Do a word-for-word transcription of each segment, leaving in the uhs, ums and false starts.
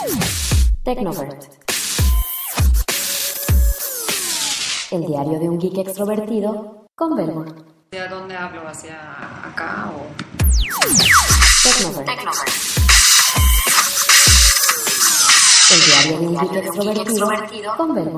Tecnovert. El diario de un geek extrovertido con Belmont. ¿Hacia dónde hablo? ¿Hacia acá o...? Tecnovert. El diario de un geek extrovertido con Belmont.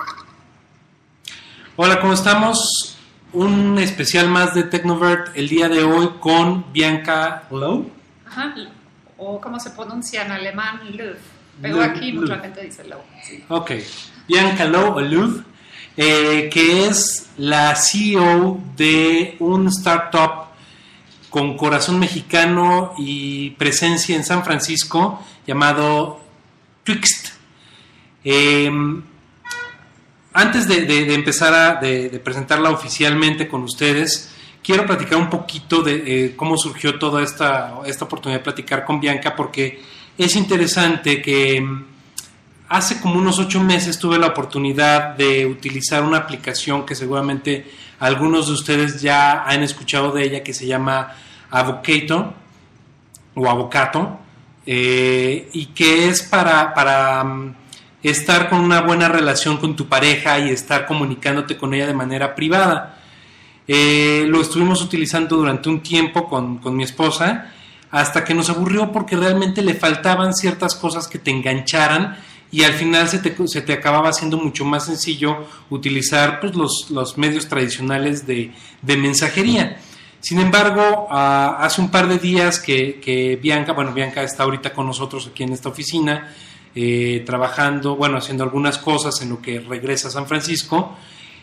Hola, ¿cómo estamos? Un especial más de Tecnovert el día de hoy con Bianca Lowe. Ajá, o como se pronuncia en alemán, Löw. Pero Löw, aquí mucha Löw. gente dice Lowe. Sí. Ok, Bianca Lowe o Lowe, eh, que es la C E O de un startup con corazón mexicano y presencia en San Francisco llamado Twixt. Eh, antes de, de, de empezar a de, de presentarla oficialmente con ustedes, quiero platicar un poquito de eh, cómo surgió toda esta, esta oportunidad de platicar con Bianca, porque es interesante que hace como unos ocho meses tuve la oportunidad de utilizar una aplicación que seguramente algunos de ustedes ya han escuchado de ella, que se llama Avocato o Avocato, eh, y que es para, para um, estar con una buena relación con tu pareja y estar comunicándote con ella de manera privada. Eh, lo estuvimos utilizando durante un tiempo con, con mi esposa, hasta que nos aburrió porque realmente le faltaban ciertas cosas que te engancharan y al final se te, se te acababa haciendo mucho más sencillo utilizar pues, los, los medios tradicionales de, de mensajería. Sin embargo, uh, hace un par de días que, que Bianca, bueno, Bianca está ahorita con nosotros aquí en esta oficina, eh, trabajando, bueno, haciendo algunas cosas en lo que regresa a San Francisco,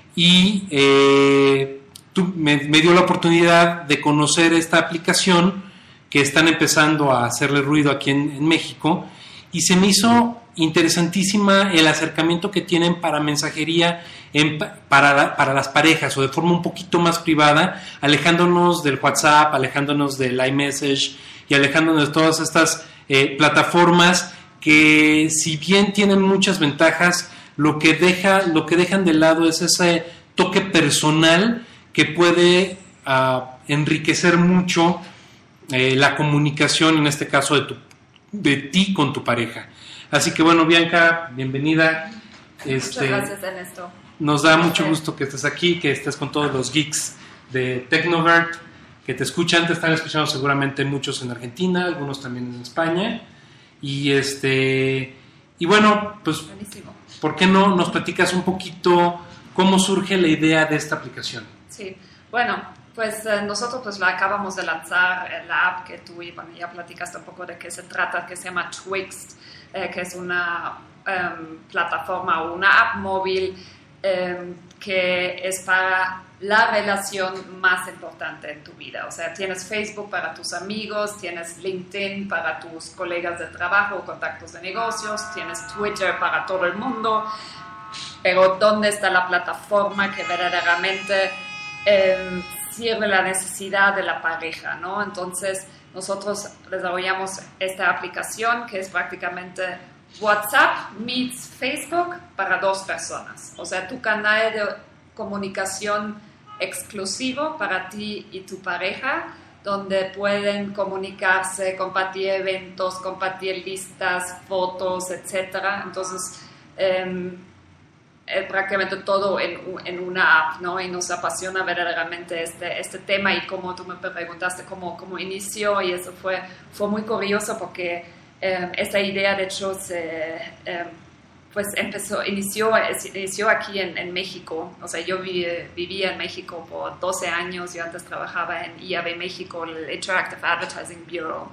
y eh, tú, me, me dio la oportunidad de conocer esta aplicación que están empezando a hacerle ruido aquí en, en México, y se me hizo interesantísima el acercamiento que tienen para mensajería en, para, para las parejas, o de forma un poquito más privada, alejándonos del WhatsApp, alejándonos del iMessage y alejándonos de todas estas eh, plataformas que, si bien tienen muchas ventajas, lo que deja, lo que dejan de lado es ese toque personal que puede uh, enriquecer mucho eh, la comunicación, en este caso de, tu, de ti con tu pareja. Así que bueno, Bianca, bienvenida. Este, Muchas gracias, Ernesto. Nos da mucho gusto que estés aquí, que estés con todos los geeks de Tecnovert, que te escuchan, te están escuchando seguramente muchos en Argentina, algunos también en España. Y este y bueno, pues, Buenísimo. ¿por qué no nos platicas un poquito cómo surge la idea de esta aplicación? Sí, bueno, pues eh, nosotros pues la acabamos de lanzar, eh, la app que tú y bueno, ya platicaste un poco de qué se trata, que se llama Twixt, eh, que es una um, plataforma o una app móvil um, que es para la relación más importante en tu vida. O sea, tienes Facebook para tus amigos, tienes LinkedIn para tus colegas de trabajo o contactos de negocios, tienes Twitter para todo el mundo, pero ¿dónde está la plataforma que verdaderamente eh, sirve la necesidad de la pareja, ¿no? Entonces, nosotros desarrollamos esta aplicación que es prácticamente WhatsApp meets Facebook para dos personas. O sea, tu canal de comunicación exclusivo para ti y tu pareja, donde pueden comunicarse, compartir eventos, compartir listas, fotos, etcétera. Entonces, eh, eh, prácticamente todo en, en una app, ¿no? Y nos apasiona verdaderamente este, este tema, y como tú me preguntaste cómo, cómo inició, y eso fue, fue muy curioso porque eh, esta idea de hecho se... Eh, pues empezó, inició, inició aquí en, en México. O sea, yo vi, vivía en México por doce años, yo antes trabajaba en I A B México, el Interactive Advertising Bureau.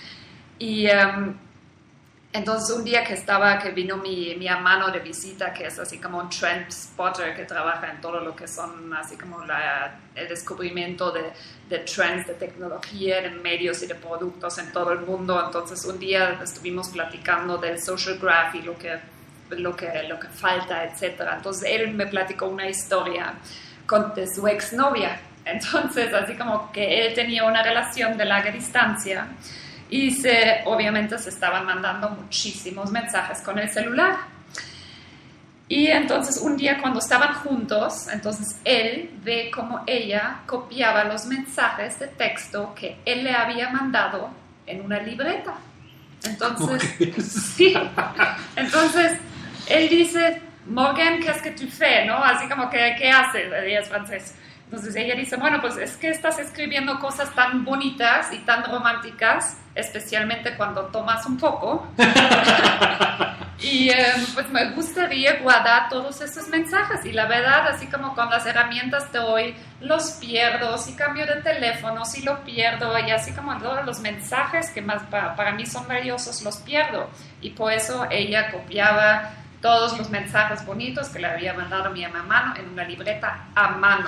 Y um, entonces un día que estaba, que vino mi, mi hermano de visita, que es así como un trend spotter, que trabaja en todo lo que son así como la, el descubrimiento de, de trends, de tecnología, de medios y de productos en todo el mundo. Entonces un día estuvimos platicando del social graph y lo que Lo que, lo que falta, etcétera. Entonces él me platicó una historia con, de su exnovia. Entonces, así como que él tenía una relación de larga distancia y se, obviamente se estaban mandando muchísimos mensajes con el celular. Y entonces un día cuando estaban juntos, entonces él ve como ella copiaba los mensajes de texto que él le había mandado en una libreta. Entonces, sí, entonces él dice, Morgan, qu'est-ce que tu fais, ¿no? Así como que, ¿qué haces? Ella es francés. Entonces ella dice, bueno, pues es que estás escribiendo cosas tan bonitas y tan románticas, especialmente cuando tomas un poco. Y eh, pues me gustaría guardar todos estos mensajes. Y la verdad, así como con las herramientas de hoy, los pierdo, si cambio de teléfono, si lo pierdo, y así como todos los mensajes que más para, para mí son valiosos, los pierdo. Y por eso ella copiaba todos los mensajes bonitos que le había mandado mi mamá en una libreta a mano.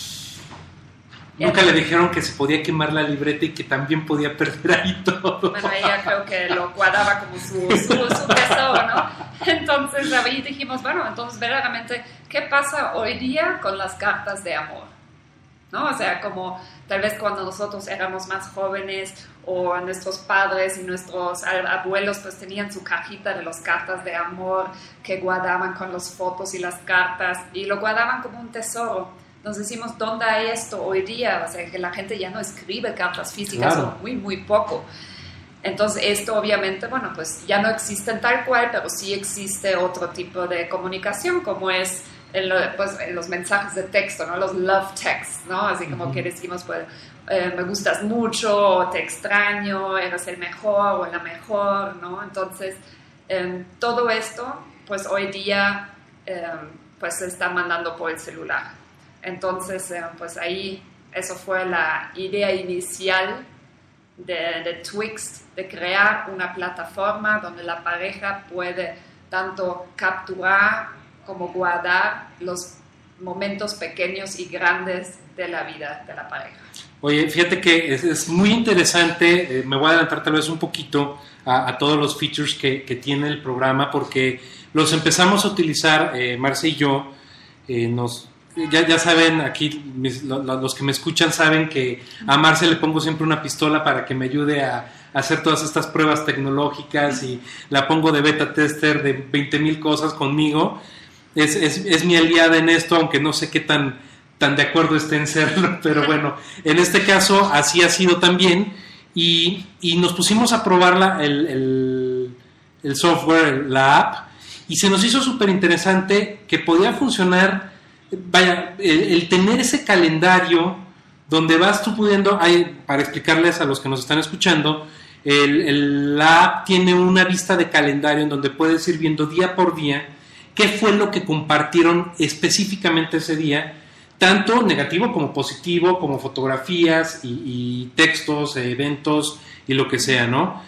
Nunca le dijeron que se podía quemar la libreta y que también podía perder ahí todo. Bueno, ella creo que lo guardaba como su, su, su tesoro, ¿no? Entonces ahí dijimos, bueno, entonces verdaderamente, ¿qué pasa hoy día con las cartas de amor? ¿No? O sea, como tal vez cuando nosotros éramos más jóvenes o nuestros padres y nuestros abuelos pues tenían su cajita de las cartas de amor que guardaban con las fotos y las cartas y lo guardaban como un tesoro. Nos decimos, ¿dónde hay esto hoy día? O sea, que la gente ya no escribe cartas físicas, claro. O muy, muy poco. Entonces, esto obviamente, bueno, pues ya no existe tal cual, pero sí existe otro tipo de comunicación, como es en, lo, pues, en los mensajes de texto, ¿no? Los love texts, ¿no? Así como uh-huh. que decimos, pues, eh, me gustas mucho, o te extraño, eres el mejor o la mejor, ¿no? Entonces, eh, todo esto, pues hoy día, eh, pues se está mandando por el celular. Entonces, eh, pues ahí, eso fue la idea inicial de, de Twixt, de crear una plataforma donde la pareja puede tanto capturar como guardar los momentos pequeños y grandes de la vida de la pareja. Oye, fíjate que es, es muy interesante, eh, me voy a adelantar tal vez un poquito a, a todos los features que, que tiene el programa, porque los empezamos a utilizar, eh, Marce y yo, eh, nos... Ya, ya saben, aquí mis, lo, los que me escuchan saben que a Marce le pongo siempre una pistola para que me ayude a, a hacer todas estas pruebas tecnológicas y la pongo de beta tester de veinte mil cosas conmigo. Es, es, es mi aliada en esto, aunque no sé qué tan, tan de acuerdo esté en serlo, pero bueno, en este caso así ha sido también y, y nos pusimos a probar la, el, el, el software, la app, y se nos hizo súper interesante que podía funcionar. Vaya, el, el tener ese calendario donde vas tú pudiendo, hay, para explicarles a los que nos están escuchando, el, el, la app tiene una vista de calendario en donde puedes ir viendo día por día qué fue lo que compartieron específicamente ese día, tanto negativo como positivo, como fotografías y, y textos, eventos y lo que sea, ¿no?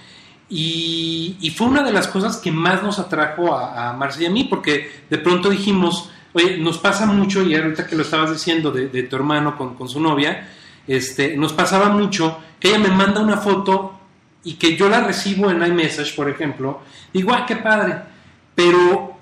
Y, y fue una de las cosas que más nos atrajo a, a Marce y a mí, porque de pronto dijimos, oye, nos pasa mucho, y ahorita que lo estabas diciendo de, de tu hermano con, con su novia, este, nos pasaba mucho que ella me manda una foto y que yo la recibo en iMessage, por ejemplo, digo, ¡ah, qué padre! Pero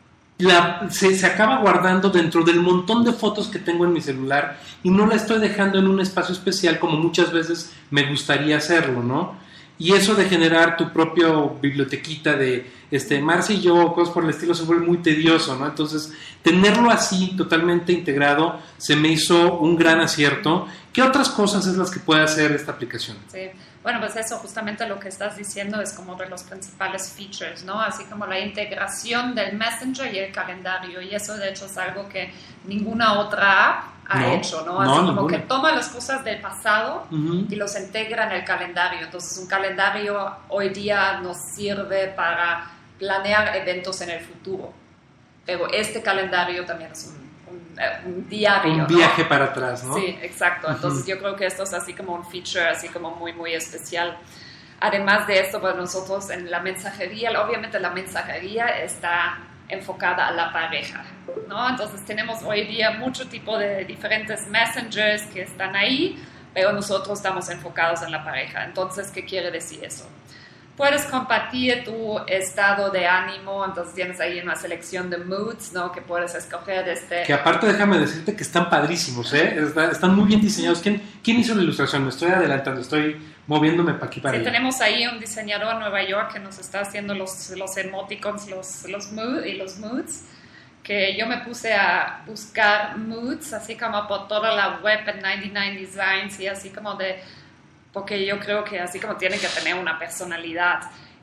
la, se, se acaba guardando dentro del montón de fotos que tengo en mi celular y no la estoy dejando en un espacio especial como muchas veces me gustaría hacerlo, ¿no? Y eso de generar tu propia bibliotequita de este, Marce y yo, cosas por el estilo, se vuelve muy tedioso, ¿no? Entonces, tenerlo así, totalmente integrado, se me hizo un gran acierto. ¿Qué otras cosas es las que puede hacer esta aplicación? Sí, bueno, pues eso, justamente lo que estás diciendo es como de los principales features, ¿no? Así como la integración del Messenger y el calendario, y eso de hecho es algo que ninguna otra app ha no, hecho, ¿no? Así no, como ninguna. Que toma las cosas del pasado uh-huh. y los integra en el calendario. Entonces, un calendario hoy día nos sirve para planear eventos en el futuro, pero este calendario también es un un diario, un viaje, ¿no? Para atrás, ¿no? Sí, exacto. Entonces uh-huh. yo creo que esto es así como un feature así como muy muy especial. Además de esto, pues nosotros en la mensajería, obviamente la mensajería está enfocada a la pareja, ¿no? Entonces tenemos hoy día mucho tipo de diferentes messengers que están ahí, pero nosotros estamos enfocados en la pareja. Entonces, ¿qué quiere decir eso? Puedes compartir tu estado de ánimo, entonces tienes ahí una selección de moods, ¿no? Que puedes escoger desde... Que aparte déjame decirte que están padrísimos, ¿eh? Está, están muy bien diseñados. ¿Quién, ¿Quién hizo la ilustración? Me estoy adelantando, estoy moviéndome para aquí para sí, allá. Tenemos ahí un diseñador en Nueva York que nos está haciendo los, los emoticons los, los mood, y los moods, que yo me puse a buscar moods, así como por toda la web en noventa y nueve Designs y así como de... porque yo creo que así como tiene que tener una personalidad.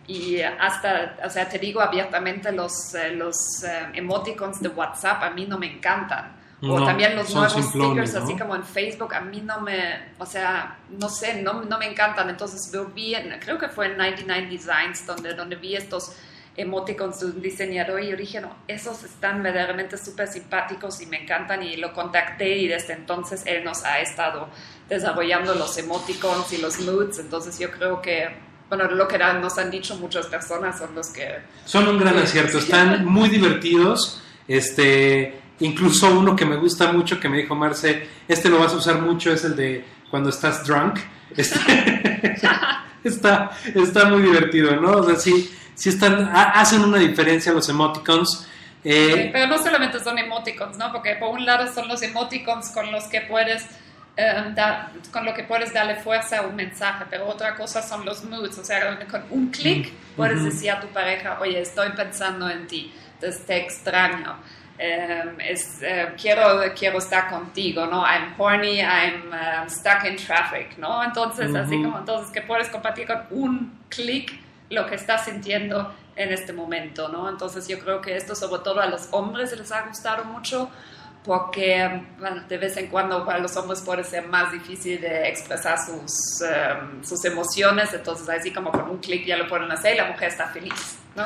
y hasta, o sea, te digo abiertamente, los, eh, los eh, emoticons de WhatsApp a mí no me encantan. O no, también los nuevos simplones, stickers, ¿no? así como en Facebook, a mí no me, o sea, no sé, no, no me encantan. Entonces yo vi, en, creo que fue en noventa y nueve Designs, donde, donde vi estos emoticons de un diseñador y yo dije, no, esos están verdaderamente súper simpáticos y me encantan, y lo contacté y desde entonces él nos ha estado desarrollando los emoticons y los moods. Entonces yo creo que, bueno, lo que nos han dicho muchas personas son los que... Son un gran acierto, están muy divertidos, este... Incluso uno que me gusta mucho, que me dijo Marce, este lo vas a usar mucho, es el de cuando estás drunk. Este, está, está muy divertido, ¿no? O sea, sí, sí están, hacen una diferencia los emoticons. Eh, sí, pero no solamente son emoticons, ¿no? Porque por un lado son los emoticons con los que puedes, eh, dar, con lo que puedes darle fuerza a un mensaje, pero otra cosa son los moods. O sea, con un clic mm, puedes uh-huh. decir a tu pareja, oye, estoy pensando en ti, te extraño. Um, es, uh, quiero, quiero estar contigo, ¿no? I'm horny, I'm um, stuck in traffic, ¿no? Entonces, uh-huh. así como entonces que puedes compartir con un clic lo que estás sintiendo en este momento, ¿no? Entonces yo creo que esto sobre todo a los hombres les ha gustado mucho, porque bueno, de vez en cuando para los hombres puede ser más difícil de expresar sus, um, sus emociones. Entonces así como con un clic ya lo pueden hacer y la mujer está feliz, ¿no?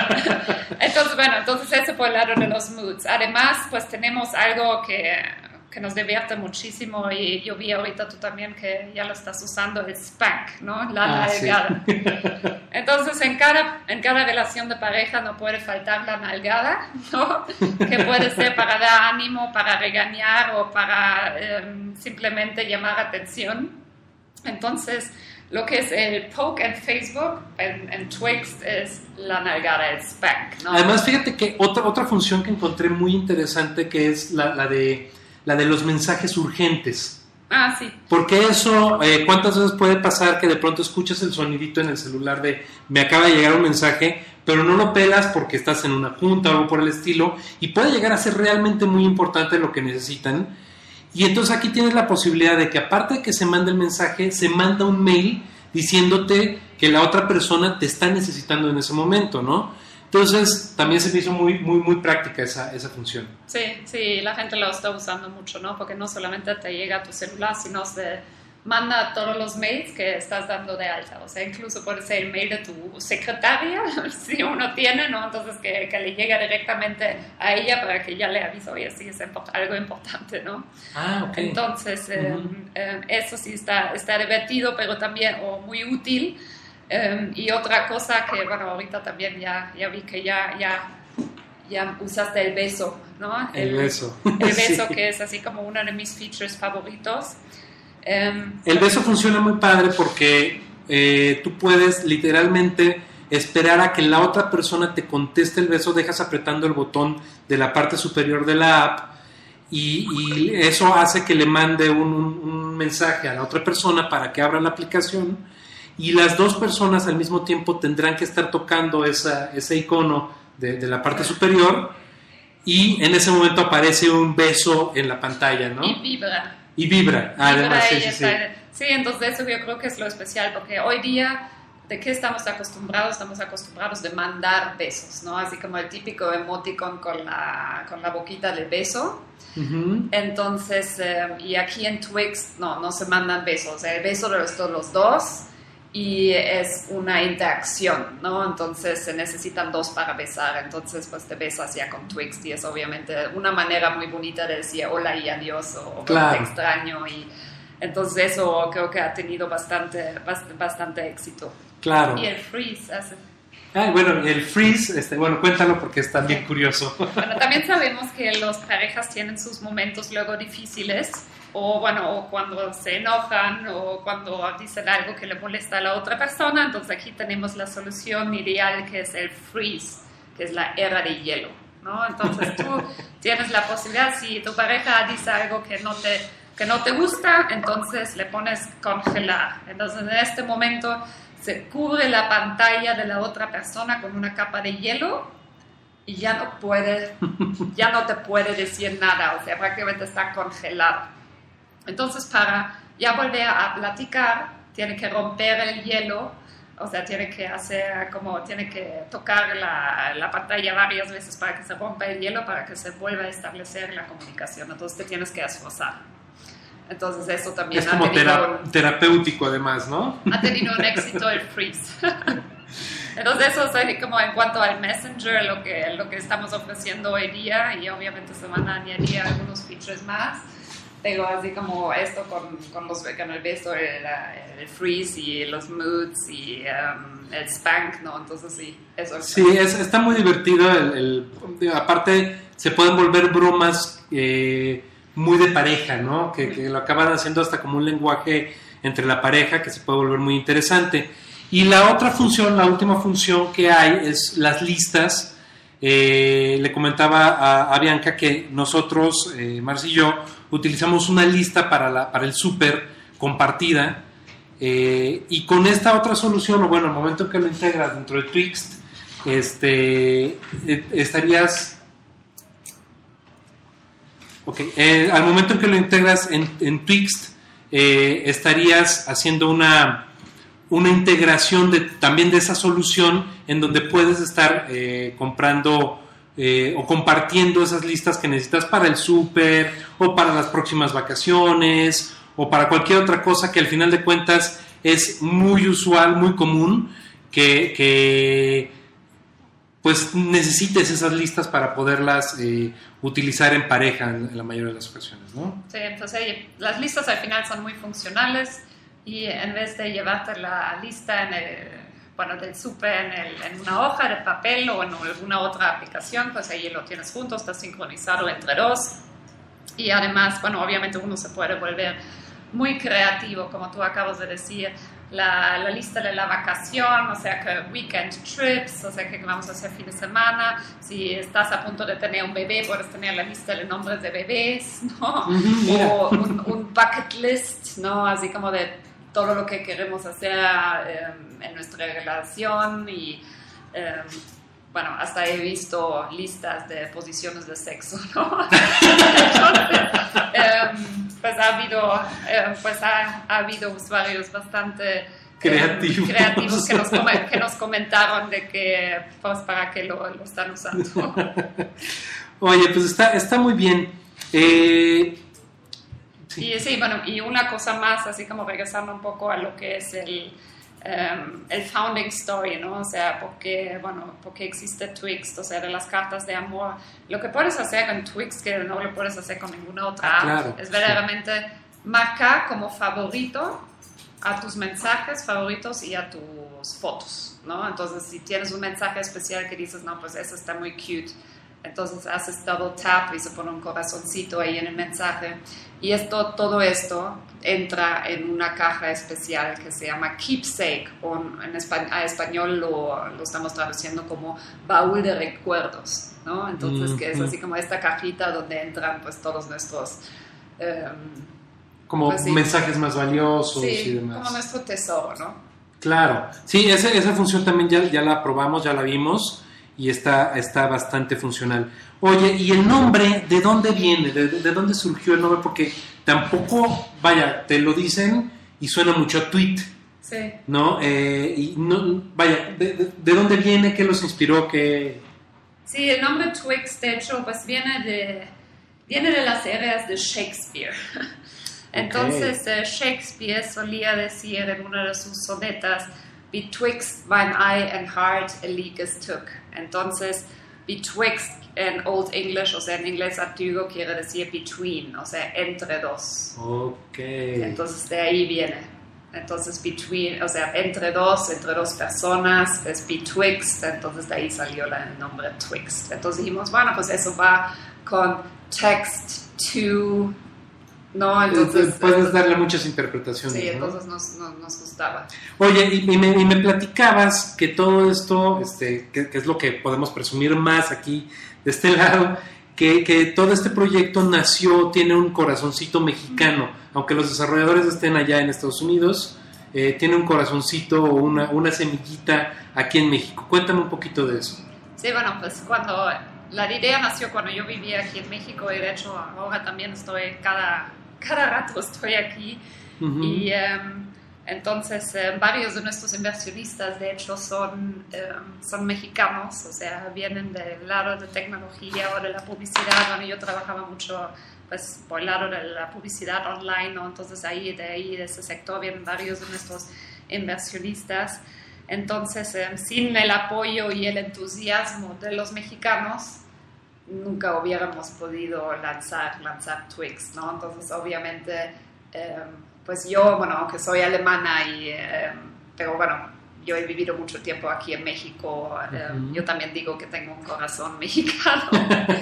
Entonces, bueno, entonces eso por el lado de los moods. Además, pues tenemos algo que, que nos divierte muchísimo, y yo vi ahorita tú también que ya lo estás usando, el spank, ¿no? La nalgada. Sí. Entonces, en cada, en cada relación de pareja no puede faltar la nalgada, ¿no? Que puede ser para dar ánimo, para regañar o para eh, simplemente llamar atención. Entonces, lo que es el poke en Facebook, en, en Twixt, es la nalgada, el spank, ¿no? Además, fíjate que otra, otra función que encontré muy interesante, que es la, la, de, la de los mensajes urgentes. Ah, sí. Porque eso, eh, ¿cuántas veces puede pasar que de pronto escuchas el sonidito en el celular de me acaba de llegar un mensaje, pero no lo pelas porque estás en una junta o algo por el estilo, y puede llegar a ser realmente muy importante lo que necesitan? Y entonces aquí tienes la posibilidad de que, aparte de que se mande el mensaje, se manda un mail diciéndote que la otra persona te está necesitando en ese momento, ¿no? Entonces también se me hizo muy, muy, muy práctica esa, esa función. Sí, sí, la gente lo está usando mucho, ¿no? Porque no solamente te llega a tu celular, sino se manda todos los mails que estás dando de alta. O sea, incluso puede ser el mail de tu secretaria, si uno tiene, ¿no? Entonces que, que le llega directamente a ella para que ella le avise, oye, sí, es import- algo importante, ¿no? Ah, ok. Entonces, eh, uh-huh. eh, eso sí está, está divertido, pero también o muy útil. Um, y otra cosa que, bueno, ahorita también ya, ya vi que ya, ya, ya usaste el beso, ¿no? El, el beso. El beso, sí. Que es así como uno de mis features favoritos. Um, el beso funciona muy padre porque eh, tú puedes literalmente esperar a que la otra persona te conteste el beso, dejas apretando el botón de la parte superior de la app y, y eso hace que le mande un, un, un mensaje a la otra persona para que abra la aplicación, y las dos personas al mismo tiempo tendrán que estar tocando esa, ese icono de, de la parte superior, y en ese momento aparece un beso en la pantalla, ¿no? Y vibra. Y vibra, además, sí, sí, sí. Sí, entonces eso yo creo que es lo especial, porque hoy día, ¿de qué estamos acostumbrados? Estamos acostumbrados de mandar besos, ¿no? Así como el típico emoticon con la, con la boquita de beso. Uh-huh. Entonces, eh, y aquí en Twixt, no, no se mandan besos. El beso de los, de los dos, y es una interacción, ¿no? Entonces se necesitan dos para besar, entonces pues te besas ya con Twixt, y es obviamente una manera muy bonita de decir hola y adiós, o claro. Te extraño, y entonces eso creo que ha tenido bastante, bastante, bastante éxito. Claro. Y el freeze hace... Ah, bueno, el freeze, este, bueno, cuéntalo porque es también curioso. Bueno, también sabemos que las parejas tienen sus momentos luego difíciles, o bueno, o cuando se enojan, o cuando dicen algo que le molesta a la otra persona. Entonces aquí tenemos la solución ideal, que es el freeze, que es la era de hielo, ¿no? Entonces tú tienes la posibilidad, si tu pareja dice algo que no te, que no te gusta, entonces le pones congelar. Entonces en este momento se cubre la pantalla de la otra persona con una capa de hielo, y ya no puede, ya no te puede decir nada, o sea, prácticamente está congelado. Entonces, para ya volver a platicar, tiene que romper el hielo, o sea, tiene que hacer como, tiene que tocar la, la pantalla varias veces para que se rompa el hielo, para que se vuelva a establecer la comunicación. Entonces te tienes que esforzar. Entonces eso también es ha como tenido tera- un, terapéutico además, ¿no? ha tenido un éxito el freeze. Entonces eso es así como en cuanto al Messenger, lo que, lo que estamos ofreciendo hoy día, y obviamente se van a añadir algunos features más. Pero así como esto con, con, los, con el beso, el, el freeze y los moods y um, el spank, ¿no? Entonces sí, eso es. Sí, es, está muy divertido. El, el, aparte, se pueden volver bromas eh, muy de pareja, ¿no? Que, que lo acaban haciendo hasta como un lenguaje entre la pareja que se puede volver muy interesante. Y la otra función, la última función que hay es las listas. Eh, le comentaba a, a Bianca que nosotros, eh, Marci y yo, utilizamos una lista para, la, para el súper compartida, eh, y con esta otra solución, o bueno, al momento en que lo integras dentro de Twixt, este, eh, estarías... Ok, eh, al momento en que lo integras en, en Twixt, eh, estarías haciendo una, una integración de, también de esa solución en donde puedes estar eh, comprando... Eh, o compartiendo esas listas que necesitas para el súper o para las próximas vacaciones o para cualquier otra cosa que al final de cuentas es muy usual, muy común que, que pues necesites esas listas para poderlas eh, utilizar en pareja en, en la mayoría de las ocasiones, ¿no? Sí, entonces las listas al final son muy funcionales y en vez de llevarte la lista en el... bueno, del súper en, el, en una hoja de papel o en alguna otra aplicación, pues ahí lo tienes junto, está sincronizado entre dos. Y además, bueno, obviamente uno se puede volver muy creativo, como tú acabas de decir, la, la lista de la vacación, o sea, que weekend trips, o sea, que vamos a hacer fin de semana. Si estás a punto de tener un bebé, puedes tener la lista de nombres de bebés, ¿no? Uh-huh, o un, un bucket list, ¿no? Así como de todo lo que queremos hacer eh, en nuestra relación y eh, bueno, hasta he visto listas de posiciones de sexo, ¿no? Entonces, eh, pues ha habido, eh, pues ha, ha habido usuarios bastante creativos, eh, creativos que, nos com- que nos comentaron de que, pues, para qué lo, lo están usando. Oye, pues está, está muy bien. Eh, Sí. Y sí, bueno, y una cosa más, así como regresando un poco a lo que es el, um, el founding story, ¿no? O sea, porque, bueno, porque existe Twixt, o sea, de las cartas de amor. Lo que puedes hacer con Twixt, que no lo puedes hacer con ninguna otra ah, app, claro, es verdaderamente sí. marcar como favorito a tus mensajes favoritos y a tus fotos, ¿no? Entonces, si tienes un mensaje especial que dices, no, pues eso está muy cute, entonces haces double tap y se pone un corazoncito ahí en el mensaje. Y esto, todo esto entra en una caja especial que se llama Keepsake, o en español, a español lo, lo estamos traduciendo como baúl de recuerdos, ¿no? Entonces, mm-hmm. que es así como esta cajita donde entran pues todos nuestros... Um, como pues, sí, mensajes más valiosos sí, y demás. como nuestro tesoro, ¿no? Claro, sí, esa, esa función también ya, ya la probamos, ya la vimos y está, está bastante funcional. Oye, ¿y el nombre de dónde viene? ¿De, de dónde surgió el nombre? Porque tampoco, vaya, te lo dicen y suena mucho a tweet, sí. ¿no? Eh, y no, vaya, de, de, ¿de dónde viene? ¿Qué los inspiró? ¿Qué? Sí, el nombre Twixt, de hecho, pues viene de, viene de las eras de Shakespeare. Entonces, okay. eh, Shakespeare solía decir en una de sus sonetas, "Betwixt mine eye and heart a leagues took". Entonces, betwixt en Old English, o sea, en inglés antiguo, quiere decir between, o sea, entre dos. Ok. Entonces, de ahí viene. Entonces, between, o sea, entre dos, entre dos personas, es betwixt, entonces de ahí salió la, el nombre Twixt. Entonces dijimos, bueno, pues eso va con text to... No, entonces... Puedes entonces, darle muchas interpretaciones. Sí, ¿no? entonces nos, nos, nos gustaba. Oye, y, y, me, y me platicabas que todo esto, este, que, que es lo que podemos presumir más aquí de este lado, que, que todo este proyecto nació, tiene un corazoncito mexicano, mm. aunque los desarrolladores estén allá en Estados Unidos, eh, tiene un corazoncito o una, una semillita aquí en México. Cuéntame un poquito de eso. Sí, bueno, pues cuando... La idea nació cuando yo vivía aquí en México y de hecho ahora también estoy cada... cada rato estoy aquí. Uh-huh. Y um, Entonces, eh, varios de nuestros inversionistas, de hecho, son, eh, son mexicanos, o sea, vienen del lado de tecnología o de la publicidad. Bueno, yo trabajaba mucho pues, por el lado de la publicidad online, ¿no? Entonces, ahí, de ahí, de ese sector, vienen varios de nuestros inversionistas. Entonces, eh, sin el apoyo y el entusiasmo de los mexicanos, nunca hubiéramos podido lanzar, lanzar Twix, ¿no? Entonces, obviamente... Eh, Pues yo, bueno, aunque soy alemana, y, eh, pero bueno, yo he vivido mucho tiempo aquí en México, eh, uh-huh. yo también digo que tengo un corazón mexicano.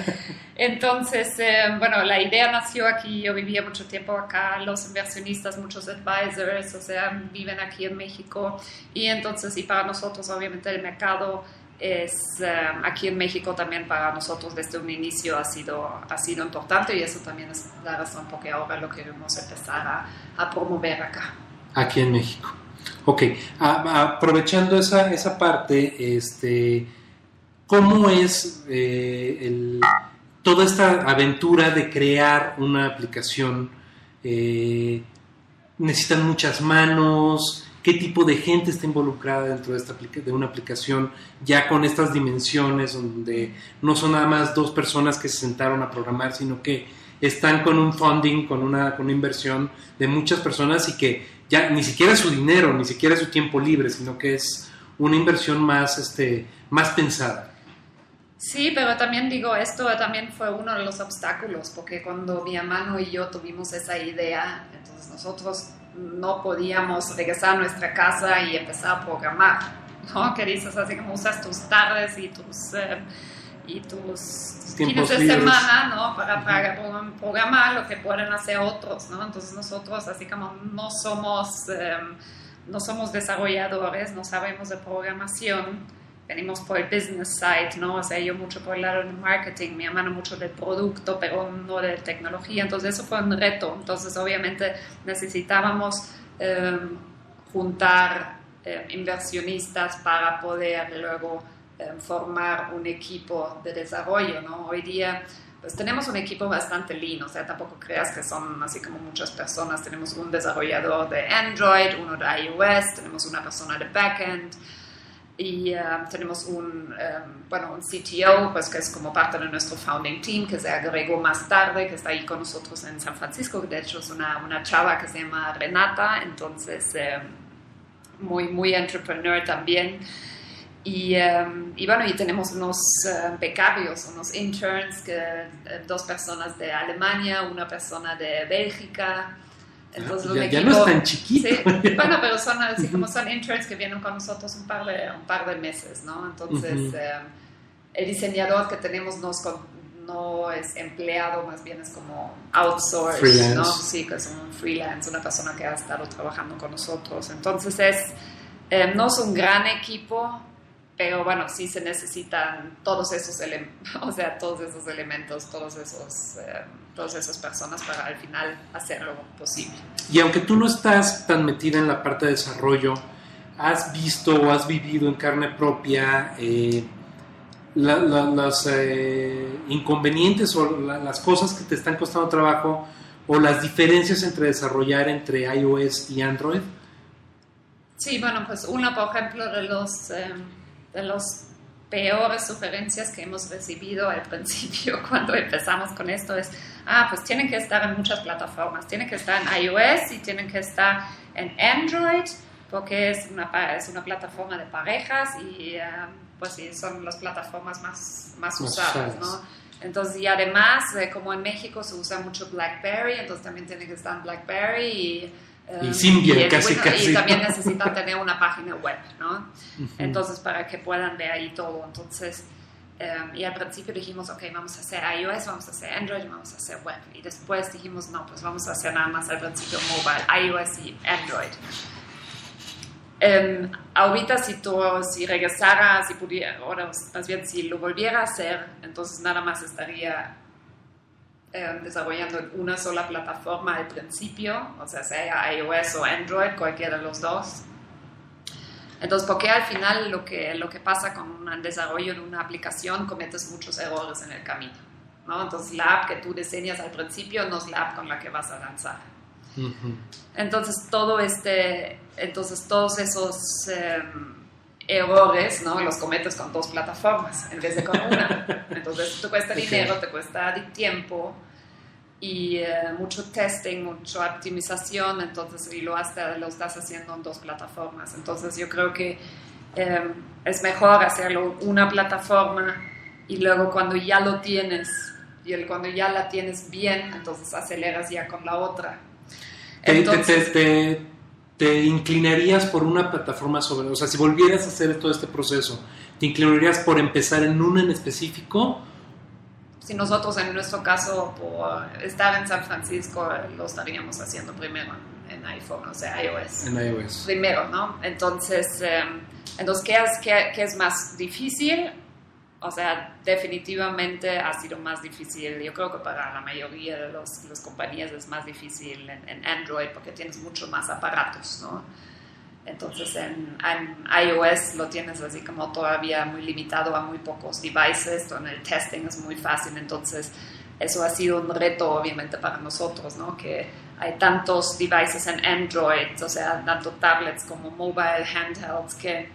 Entonces, eh, bueno, la idea nació aquí, yo vivía mucho tiempo acá, los inversionistas, muchos advisors, o sea, viven aquí en México, y entonces, y para nosotros, obviamente, el mercado es, eh, aquí en México también para nosotros desde un inicio ha sido, ha sido importante, y eso también es la razón por qué ahora lo queremos empezar a, a promover acá. Aquí en México. Ok, a, a, aprovechando esa, esa parte, este, ¿cómo es eh, el, toda esta aventura de crear una aplicación? Eh, ¿Necesitan muchas manos? ¿Qué tipo de gente está involucrada dentro de, esta, de una aplicación ya con estas dimensiones donde no son nada más dos personas que se sentaron a programar, sino que están con un funding, con una, con una inversión de muchas personas y que ya ni siquiera es su dinero, ni siquiera es su tiempo libre, sino que es una inversión más, este, más pensada? Sí, pero también digo, esto también fue uno de los obstáculos, porque cuando mi hermano y yo tuvimos esa idea, entonces nosotros no podíamos regresar a nuestra casa y empezar a programar, ¿no? Que dices así como usas tus tardes y tus, eh, y tus fines de libres. semana, ¿no? Para, para programar lo que pueden hacer otros, ¿no? Entonces nosotros así como no somos, eh, no somos desarrolladores, no sabemos de programación, venimos por el business side, ¿no? O sea, yo mucho por el lado del marketing, mi hermano mucho del producto, pero no de tecnología. Entonces, eso fue un reto. Entonces, obviamente, necesitábamos eh, juntar eh, inversionistas para poder luego eh, formar un equipo de desarrollo, ¿no? Hoy día, pues tenemos un equipo bastante lean, o sea, tampoco creas que son así como muchas personas. Tenemos un desarrollador de Android, uno de iOS, tenemos una persona de backend, y uh, tenemos un, um, bueno, un C T O, pues, que es como parte de nuestro founding team, que se agregó más tarde, que está ahí con nosotros en San Francisco, que de hecho es una, una chava que se llama Renata, entonces eh, muy, muy entrepreneur también. Y, um, y bueno, y tenemos unos uh, becarios, unos interns, que, uh, dos personas de Alemania, una persona de Bélgica. Entonces, ah, ya, equipo, ya no es tan chiquito. Sí, bueno, pero son así como son interns que vienen con nosotros un par de, un par de meses, ¿no? Entonces, uh-huh. eh, el diseñador que tenemos no es, no es empleado, más bien es como outsourced, freelance. ¿No? Sí, que es un freelance, una persona que ha estado trabajando con nosotros. Entonces, es, eh, no es un gran equipo, pero bueno, sí se necesitan todos esos elementos, o sea, todos esos elementos, todos esos, eh, todas esas personas para al final hacerlo posible. Y aunque tú no estás tan metida en la parte de desarrollo, ¿has visto o has vivido en carne propia eh, la, la, los eh, inconvenientes o la, las cosas que te están costando trabajo o las diferencias entre desarrollar entre iOS y Android? Sí, bueno, pues una, por ejemplo, de los... Eh, de las peores sugerencias que hemos recibido al principio cuando empezamos con esto es, ah, pues tienen que estar en muchas plataformas, tienen que estar en iOS y tienen que estar en Android porque es una, es una plataforma de parejas y uh, pues sí, son las plataformas más, más usadas, ¿no? Entonces, y además, eh, como en México se usa mucho BlackBerry, entonces también tienen que estar en BlackBerry y y Symbian, y, casi, bueno, casi. Y también necesitan tener una página web, ¿no? Uh-huh. Entonces, para que puedan ver ahí todo. Entonces, um, y al principio dijimos, ok, vamos a hacer iOS, vamos a hacer Android, vamos a hacer web. Y después dijimos, no, pues vamos a hacer nada más al principio mobile, iOS y Android. Um, ahorita, si tú, si regresara, si pudiera, o más bien si lo volviera a hacer, entonces nada más estaría... Eh, desarrollando en una sola plataforma al principio, o sea, sea iOS o Android, cualquiera de los dos. Entonces, porque al final lo que, lo que pasa con un desarrollo de una aplicación, cometes muchos errores en el camino, ¿no? Entonces, la app que tú diseñas al principio no es la app con la que vas a lanzar. Uh-huh. Entonces, todo este, entonces todos esos eh, errores, ¿no? Los cometes con dos plataformas en vez de con una. Entonces, te cuesta okay. dinero, te cuesta tiempo y eh, mucho testing, mucha optimización, entonces, y lo, hasta, lo estás haciendo en dos plataformas. Entonces, yo creo que eh, es mejor hacerlo una plataforma y luego cuando ya lo tienes, y el, cuando ya la tienes bien, entonces aceleras ya con la otra. Entonces, te, te, te, te inclinarías por una plataforma sobre, o sea, si volvieras a hacer todo este proceso, ¿te inclinarías por empezar en una en específico? Si nosotros en nuestro caso por estar en San Francisco lo estaríamos haciendo primero en iPhone, o sea, iOS. En iOS. Primero, ¿no? Entonces, eh, entonces ¿qué, es, qué, ¿qué es más difícil? O sea, definitivamente ha sido más difícil. Yo creo que para la mayoría de los, las compañías es más difícil en, en Android porque tienes mucho más aparatos, ¿no? Entonces en, en iOS lo tienes así como todavía muy limitado a muy pocos devices, donde el testing es muy fácil. Entonces eso ha sido un reto obviamente para nosotros, ¿no? Que hay tantos devices en Android, o sea, tanto tablets como mobile handhelds que,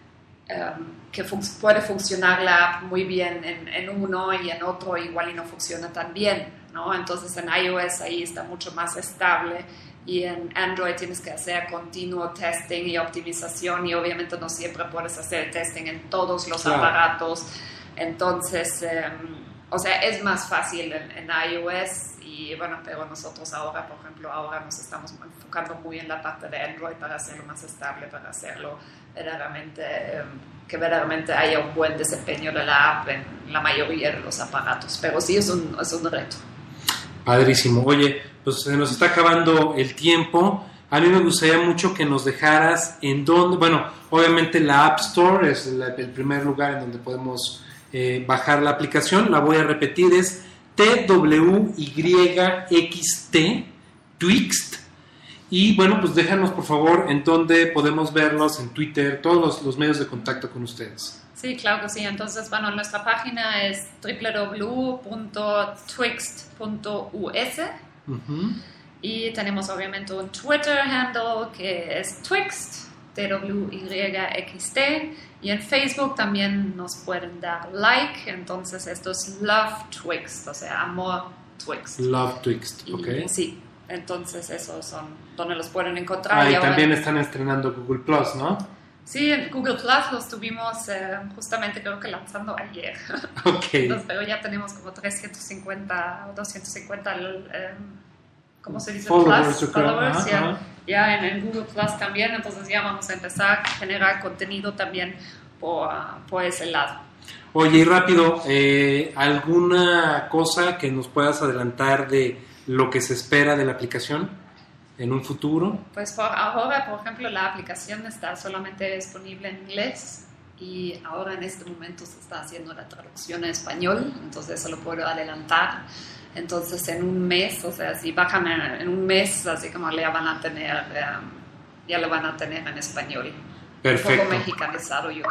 um, que fun- puede funcionar la app muy bien en, en uno y en otro igual y no funciona tan bien, ¿no? Entonces en iOS ahí está mucho más estable. Y en Android tienes que hacer continuo testing y optimización y obviamente no siempre puedes hacer testing en todos los claro. aparatos. Entonces, eh, o sea, es más fácil en, en iOS y bueno, pero nosotros ahora, por ejemplo, ahora nos estamos enfocando muy en la parte de Android para hacerlo más estable, para hacerlo verdaderamente, eh, que verdaderamente haya un buen desempeño de la app en la mayoría de los aparatos. Pero sí es un, es un reto. Padrísimo. Oye, pues se nos está acabando el tiempo. A mí me gustaría mucho que nos dejaras en dónde, bueno, obviamente la App Store es la, el primer lugar en donde podemos eh, bajar la aplicación. La voy a repetir, es T W Y X T, Twixt. Y bueno, pues déjanos por favor en dónde podemos verlos, en Twitter, todos los, los medios de contacto con ustedes. Sí, claro que sí. Entonces, bueno, nuestra página es doble u doble u doble u punto twixt punto u s uh-huh. y tenemos obviamente un Twitter handle que es Twixt, T W Y X T, y en Facebook también nos pueden dar like, entonces esto es Love Twixt, o sea, amor Twixt. Love Twixt, ok. Y, sí, entonces esos son donde los pueden encontrar. Ah, y, y ahora, también están estrenando Google Plus, ¿no? Sí, en Google Plus los tuvimos eh, justamente creo que lanzando ayer. Ok. Entonces, pero ya tenemos como trescientos cincuenta o doscientos cincuenta, eh, ¿cómo se dice? Followers, Plus, creo. followers, Ajá, ya, ajá. ya en, en Google Plus también. Entonces ya vamos a empezar a generar contenido también por, uh, por ese lado. Oye, y rápido, eh, ¿alguna cosa que nos puedas adelantar de lo que se espera de la aplicación en un futuro? Pues por ahora, por ejemplo, la aplicación está solamente disponible en inglés y ahora en este momento se está haciendo la traducción en español, entonces eso lo puedo adelantar. Entonces en un mes, o sea, si bajan en, en un mes, así como le van a tener, um, ya lo van a tener en español. Perfecto. Un poco mexicanizado, yo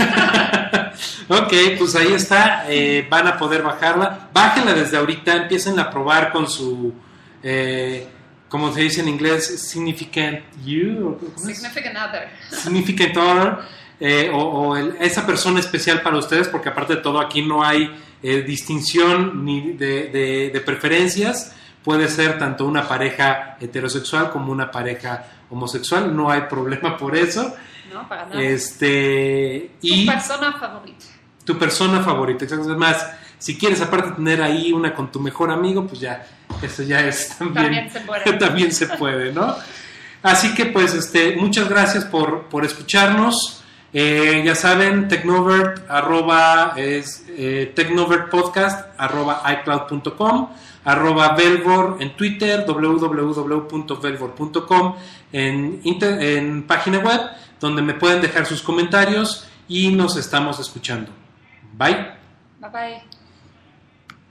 creo. Ok, pues ahí está, eh, van a poder bajarla. Bájenla desde ahorita, empiecen a probar con su... Eh, como se dice en inglés, significant you, significant other, significant other, eh, o, o el, esa persona especial para ustedes, porque aparte de todo aquí no hay eh, distinción ni de, de, de preferencias. Puede ser tanto una pareja heterosexual como una pareja homosexual, no hay problema por eso. No, para nada. Este, y tu persona favorita. Tu persona favorita, además, si quieres aparte tener ahí una con tu mejor amigo, pues ya, eso ya es también, también se puede, también se puede, ¿no? Así que pues, este, muchas gracias por, por escucharnos. Eh, ya saben, Technovert arroba es eh, technovertpodcast arroba icloud punto com, arroba Velvor en Twitter, doble u doble u doble u punto velvor punto com en, inter, en página web, donde me pueden dejar sus comentarios y nos estamos escuchando. Bye. Bye bye.